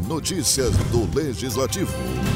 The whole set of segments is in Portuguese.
Notícias do Legislativo.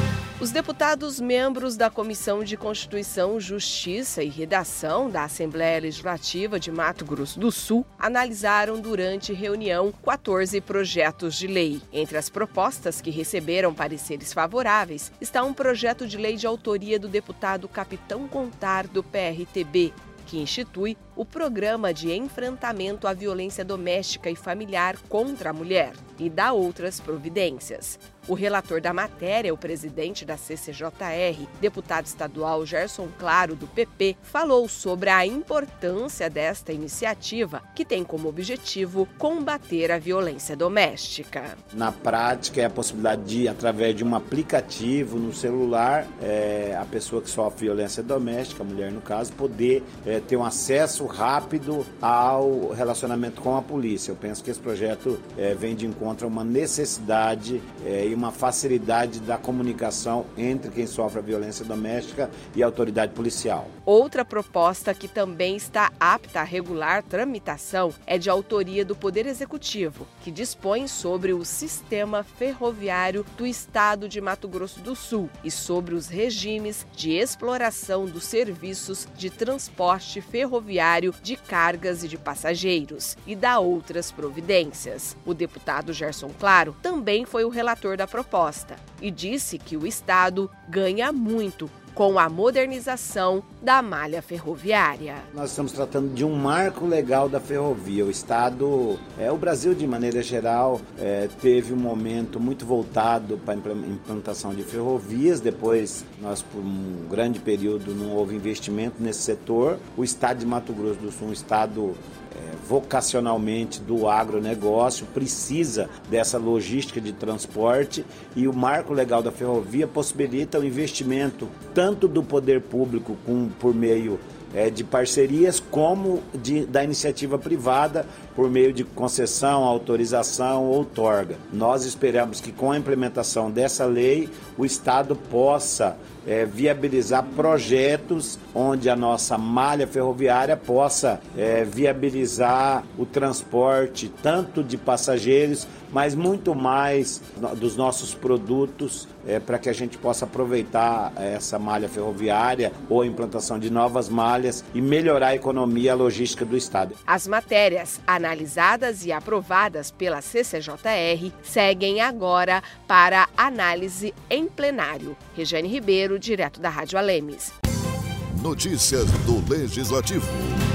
Os deputados membros da Comissão de Constituição, Justiça e Redação da Assembleia Legislativa de Mato Grosso do Sul analisaram durante reunião 14 projetos de lei. Entre as propostas que receberam pareceres favoráveis está um projeto de lei de autoria do deputado Capitão Contar, do PRTB, que institui o Programa de Enfrentamento à Violência Doméstica e Familiar contra a Mulher e dá outras providências. O relator da matéria, o presidente da CCJR, deputado estadual Gerson Claro, do PP, falou sobre a importância desta iniciativa, que tem como objetivo combater a violência doméstica. Na prática, é a possibilidade de, através de um aplicativo no celular, a pessoa que sofre violência doméstica, a mulher no caso, poder ter um acesso rápido ao relacionamento com a polícia. Eu penso que esse projeto vem de encontro a uma necessidade e uma facilidade da comunicação entre quem sofre a violência doméstica e a autoridade policial. Outra proposta que também está apta a regular tramitação é de autoria do Poder Executivo, que dispõe sobre o sistema ferroviário do estado de Mato Grosso do Sul e sobre os regimes de exploração dos serviços de transporte ferroviário de cargas e de passageiros e dá outras providências. O deputado Gerson Claro também foi o relator da proposta e disse que o estado ganha muito com a modernização da malha ferroviária. Nós estamos tratando de um marco legal da ferrovia. O Estado, o Brasil de maneira geral, teve um momento muito voltado para a implantação de ferrovias. Depois, nós por um grande período não houve investimento nesse setor. O Estado de Mato Grosso do Sul, um estado vocacionalmente do agronegócio, precisa dessa logística de transporte e o marco legal da ferrovia possibilita o investimento tanto do poder público por meio de parcerias como da iniciativa privada por meio de concessão, autorização ou outorga. Nós esperamos que com a implementação dessa lei o Estado possa viabilizar projetos onde a nossa malha ferroviária possa viabilizar o transporte tanto de passageiros, mas muito mais dos nossos produtos para que a gente possa aproveitar essa malha ferroviária ou a implantação de novas malhas e melhorar a economia e a logística do Estado. As matérias analisadas e aprovadas pela CCJR seguem agora para análise em plenário. Regiane Ribeiro, direto da Rádio Alemes. Notícias do Legislativo.